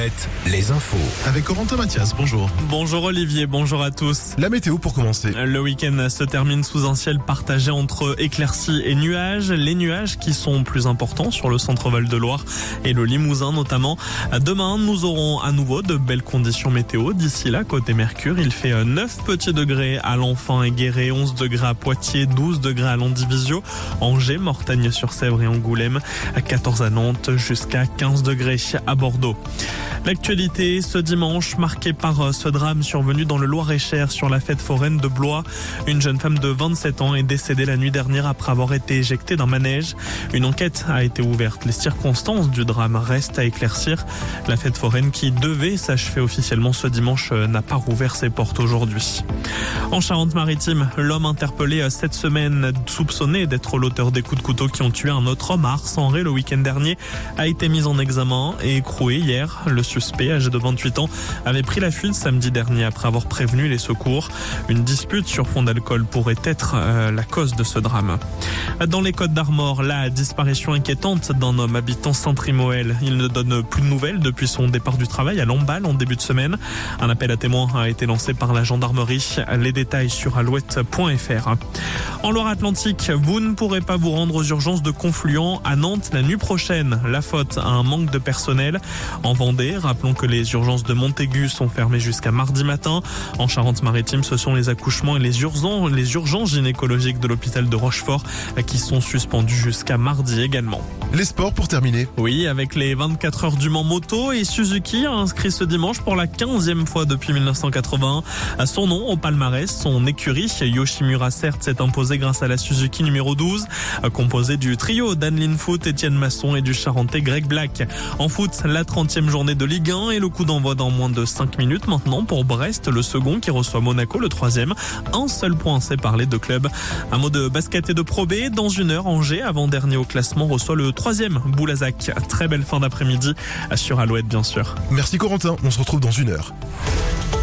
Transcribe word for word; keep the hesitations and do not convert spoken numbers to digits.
Alouette, les infos. Avec Corentin Mathias, bonjour. Bonjour Olivier, bonjour à tous. La météo pour commencer. Le week-end se termine sous un ciel partagé entre éclaircies et nuages. Les nuages qui sont plus importants sur le centre Val-de-Loire et le Limousin notamment. Demain, nous aurons à nouveau de belles conditions météo. D'ici là, côté Mercure, il fait neuf petits degrés à L'Enfant et Guéret, onze degrés à Poitiers, douze degrés à Landivisiau, Angers, Mortagne-sur-Sèvre et Angoulême, à quatorze à Nantes, jusqu'à quinze degrés à Bordeaux. L'actualité ce dimanche marquée par ce drame survenu dans le Loir-et-Cher sur la fête foraine de Blois. Une jeune femme de vingt-sept ans est décédée la nuit dernière après avoir été éjectée d'un manège. Une enquête a été ouverte. Les circonstances du drame restent à éclaircir. La fête foraine qui devait s'achever officiellement ce dimanche n'a pas rouvert ses portes aujourd'hui. En Charente-Maritime, l'homme interpellé cette semaine, soupçonné d'être l'auteur des coups de couteau qui ont tué un autre homme à Ars-en-Ré le week-end dernier, a été mis en examen et écroué hier. Le suspect, âgé de vingt-huit ans, avait pris la fuite samedi dernier après avoir prévenu les secours. Une dispute sur fond d'alcool pourrait être euh, la cause de ce drame. Dans les Côtes-d'Armor, la disparition inquiétante d'un homme habitant Saint-Trimoël. Il ne donne plus de nouvelles depuis son départ du travail à Lamballe en début de semaine. Un appel à témoins a été lancé par la gendarmerie. Les détails sur alouette point f r. En Loire-Atlantique, vous ne pourrez pas vous rendre aux urgences de Confluent à Nantes la nuit prochaine. La faute à un manque de personnel. En Vendée, rappelons que les urgences de Montaigu sont fermées jusqu'à mardi matin. En Charente-Maritime, ce sont les accouchements et les urgences, les urgences gynécologiques de l'hôpital de Rochefort qui sont suspendus jusqu'à mardi également. Les sports pour terminer. Oui, avec les vingt-quatre heures du Mans moto, et Suzuki a inscrit ce dimanche pour la quinzième fois depuis mille neuf cent quatre-vingt-un à son nom au palmarès. Son écurie, Yoshimura certes, s'est imposé grâce à la Suzuki numéro douze, composée du trio d'Anne Foot, Étienne Masson et du Charentais Greg Black. En foot, la trentième journée de Ligue un et le coup d'envoi dans moins de cinq minutes maintenant pour Brest, le second qui reçoit Monaco, le troisième. Un seul point sépare les deux clubs. Un mot de basket et de Pro B. Dans une heure, Angers, avant-dernier au classement, reçoit le troisième Boulazac. Très belle fin d'après-midi sur Alouette, bien sûr. Merci Corentin, on se retrouve dans une heure.